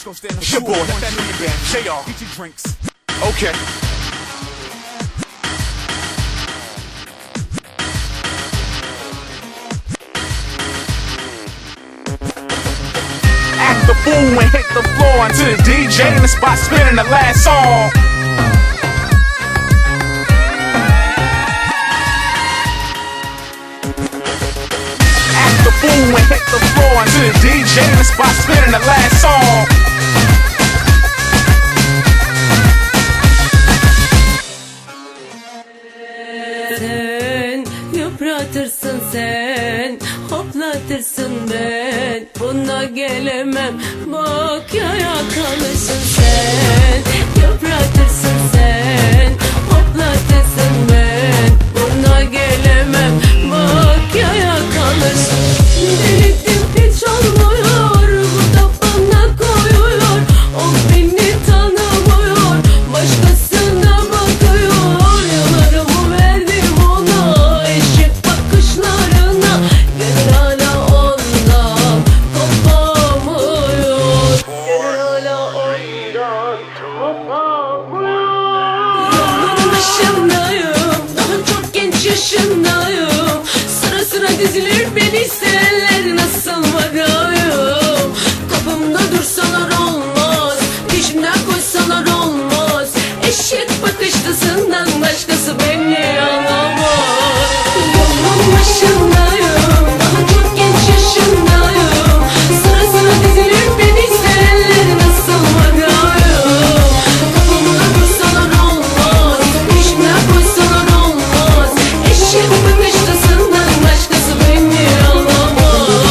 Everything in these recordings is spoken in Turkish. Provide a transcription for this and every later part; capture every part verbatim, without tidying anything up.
It's your boy, that new band, J R. Get your drinks. Okay. Act the fool and hit the floor until the D J in the spot spinning the last song. Act the fool and hit the floor until the D J in the spot spinning the last song. Sen yıpratırsın, sen hoplatırsın, ben buna gelemem. Bak yaya kalırsın, sen yıpratırsın, sen hoplatırsın, ben buna gelemem. Bak yaya kalırsın. Denedim hiç olmuyor, bu da bana koyuyor. O beni tanımıyor, başkasına bakıyor. Yıllarımı verdim ona, eşek bakışlarına. Gönül hala ondan kopamıyor. Gönül hala ondan kopamıyor. Yolun başındayım, daha çok genç yaşındayım. Sıra sıra dizilir beni isteyenler, nasıl varayım? Kapımda dursalar olmaz, peşimden koşsalar olmaz. Eşek bakışlısından başkası beni alamaz. Yolun başındayım, daha çok genç yaşındayım. Sıra sıra dizilir beni isteyenler, nasıl varayım? Kapımda dursalar olmaz, peşimden koşsalar olmaz. Eşek bakışlısından başkası beni alamaz.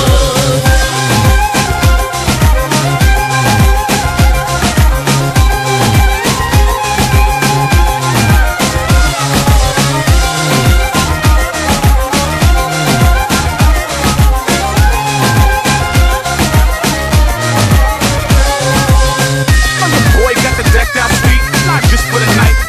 The boy got the decked out suite, not just for the night.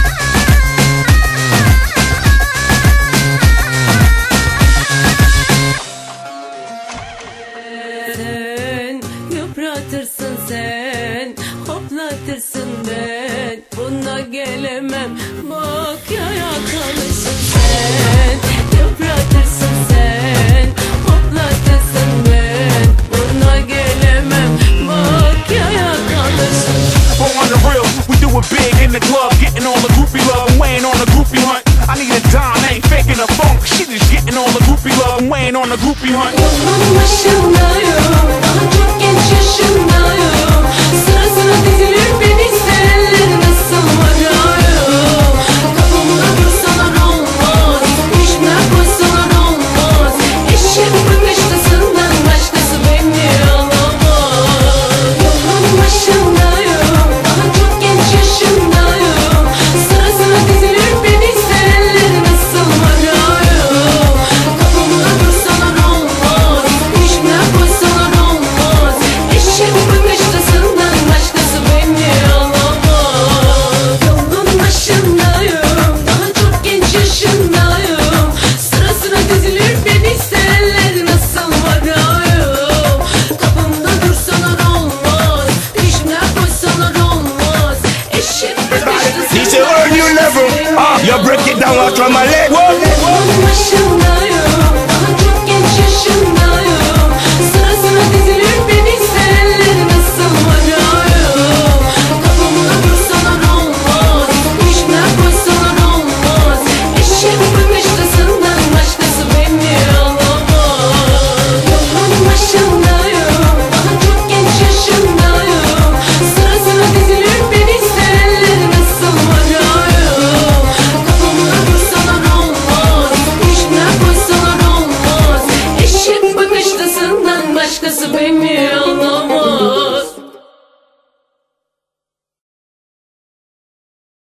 Sen yıpratırsın, sen hoplatırsın, ben buna gelemem. Bak yaya kalırsın, sen yıpratırsın, sen hoplatırsın, ben buna gelemem. Bak yaya kalırsın. But on the real, we do it big in the club, getting all the groupie love and weighing on the groupie hunt. I need a dime, ain't faking a funk. She just getting all the groupie love and weighing on the groupie hunt.